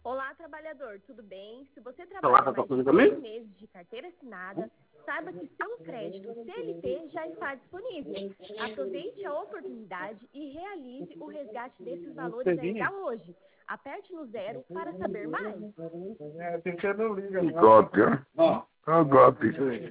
Olá, trabalhador, tudo bem? Se você Olá, trabalha tá mais de tudo 6 também? meses de carteira assinada, saiba que seu crédito CLT já está disponível. Aproveite a oportunidade e realize o resgate desses valores ainda hoje. Aperte no 0 para saber mais. Golpe, ó. Ó o golpe.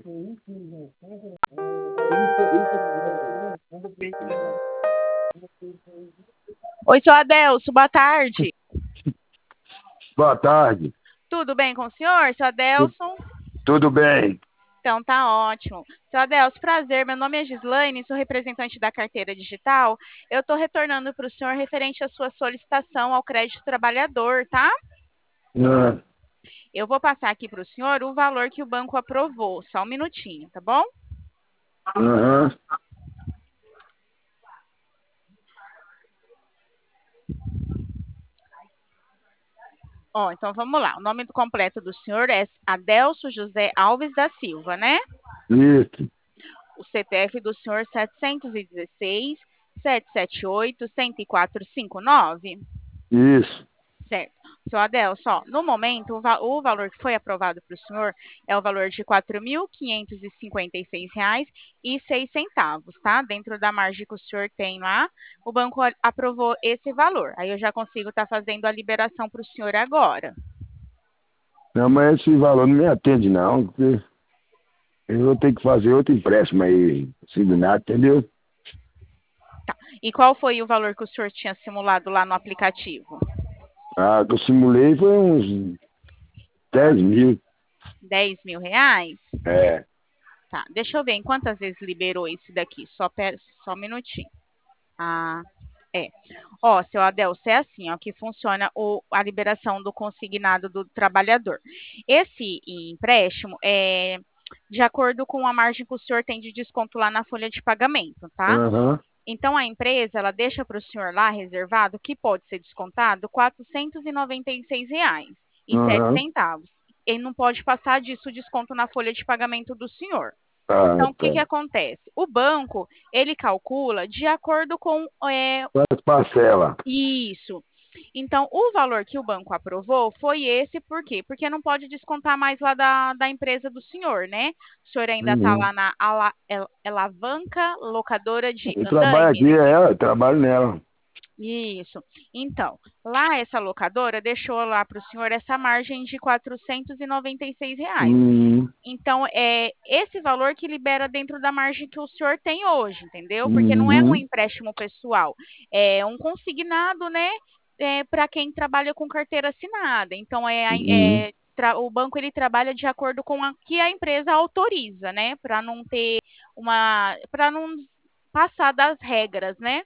Oi, seu Adelso, boa tarde. Boa tarde. Tudo bem com o senhor, seu Adelson? Tudo bem? Então tá ótimo. Seu Adelso, prazer, meu nome é Gislaine, sou representante da carteira digital. Eu estou retornando para o senhor referente à sua solicitação ao crédito trabalhador, tá? Ah, Eu vou passar aqui para o senhor o valor que o banco aprovou, só um minutinho, tá bom? aham. Ó, então vamos lá. O nome completo do senhor é Adelso José Alves da Silva, né? Isso. O CPF do senhor 716 778 10459. Isso. Certo. Seu Adelso, ó, no momento, o valor que foi aprovado para o senhor é o valor de R$ 4.556,06, tá? Dentro da margem que o senhor tem lá, o banco aprovou esse valor. Aí eu já consigo estar fazendo a liberação para o senhor agora. Não, mas esse valor não me atende, não. Porque eu vou ter que fazer outro empréstimo aí, assinado, entendeu? Tá. E qual foi o valor que o senhor tinha simulado lá no aplicativo? Ah, que eu simulei foi uns 10 mil. R$ 10.000? É. Tá, deixa eu ver em quantas vezes liberou esse daqui. Só um minutinho. Ah, é. Ó, seu Adelso, é assim, ó, que funciona a liberação do consignado do trabalhador. Esse empréstimo é de acordo com a margem que o senhor tem de desconto lá na folha de pagamento, tá? Aham. Então, a empresa, ela deixa para o senhor lá reservado, que pode ser descontado, R$ 496,07. Aham. Ele não pode passar disso o desconto na folha de pagamento do senhor. Ah, Então, o que que tá. acontece? O banco, ele calcula de acordo com Quantas parcelas? isso. Então, o valor que o banco aprovou foi esse, por quê? Porque não pode descontar mais lá da empresa do senhor, né? O senhor ainda está Uhum. lá na Alavanca Locadora de Eu trabalho Andaimes. aqui, eu trabalho nela. Isso. Então, lá essa locadora deixou lá para o senhor essa margem de R$ 496. Uhum. Então, é esse valor que libera dentro da margem que o senhor tem hoje, entendeu? Porque não é um Uhum. empréstimo pessoal, é um consignado, né? Para quem trabalha com carteira assinada. Então, Uhum. o banco ele trabalha de acordo com o que a empresa autoriza, né? Para não ter para não passar das regras, né?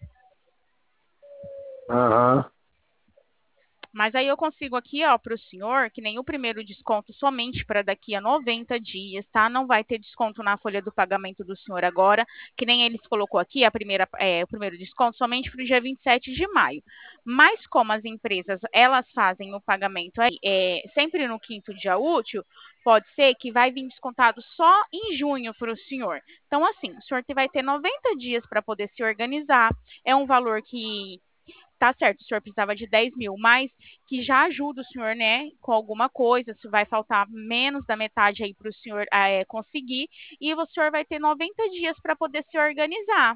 Aham. Mas aí eu consigo aqui, ó, para o senhor, que nem o primeiro desconto somente para daqui a 90 dias, tá? Não vai ter desconto na folha do pagamento do senhor agora, que nem eles colocou aqui, o primeiro desconto somente para o dia 27 de maio. Mas como as empresas, elas fazem o pagamento aí, sempre no quinto dia útil, pode ser que vai vir descontado só em junho para o senhor. Então, assim, o senhor vai ter 90 dias para poder se organizar. É um valor que tá certo, o senhor precisava de 10 mil, mas que já ajuda o senhor, né, com alguma coisa, se vai faltar menos da metade aí para o senhor conseguir, e o senhor vai ter 90 dias para poder se organizar.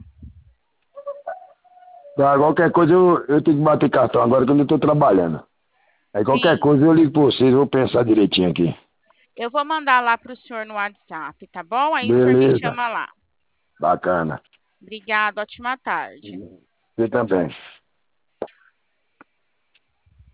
Tá, qualquer coisa eu tenho que bater cartão agora que eu não estou trabalhando. Aí qualquer Sim, coisa eu ligo para vocês, eu vou pensar direitinho aqui. eu vou mandar lá para o senhor no WhatsApp, tá bom? Aí o senhor me Beleza. chama lá. Bacana. Obrigado, ótima tarde. Você também.